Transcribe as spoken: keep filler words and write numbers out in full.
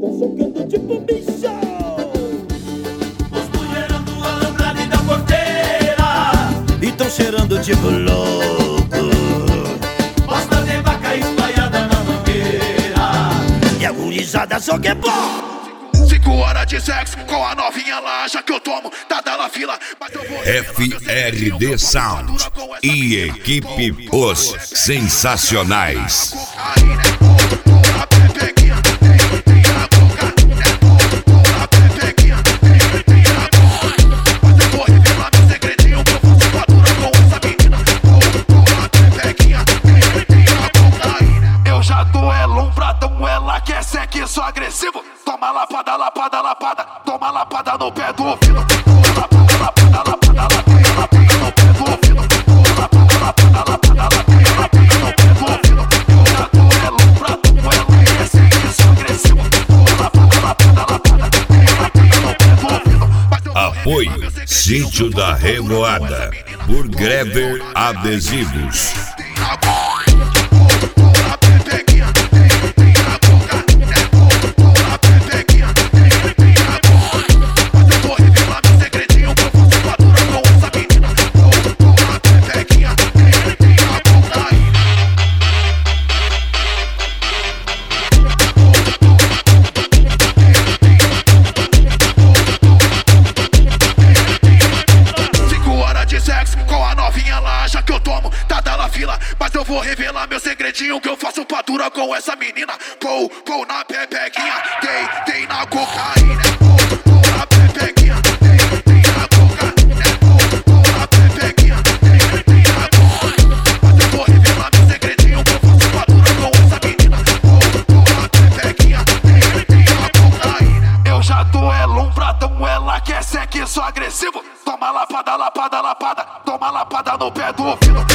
Tô socando tipo bicho. Os mulherão do alambrado e da porteira E tão cheirando tipo louco. Bosta de vaca espalhada na mangueira. E a gurizada só quer bom. Cinco horas de sexo com a novinha lá, já que eu tomo, tá da fila, mas eu vou... F R D Sound e equipe Os Sensacionais. Eu já tô é lombradão, ela quer sexo agressivo. Toma lapada, lapada, lapada, toma lapada no pé do ouvido. Toma lapada, lapada, lapada, lapada, lapada no pé do ouvido. Toma lapada, lapada, lapada, lapada, lapada no pé do ouvido. Eu já tô é lombradão, ela quer sexo agressivo. Toma lapada, lapada, lapada, lapada no pé do ouvido. Apoio Sítio da Revoada por Greber Adesivos. Mas eu vou revelar meu segredinho que eu faço padura com essa menina. Pou, pou na pepequinha, dei, dei na cocaína. Pou, pou na pepequinha, dei, dei na cocaína. Pou, pou na pepequinha, dei, dei na cocaína. Mas eu vou revelar meu segredinho que eu faço padura com essa menina. Pou, pou na pepequinha, dei, dei na cocaína. Eu já tô é lombradão, ela quer sexo agressivo. Toma lapada, lapada, lapada, toma lapada no pé do ouvido.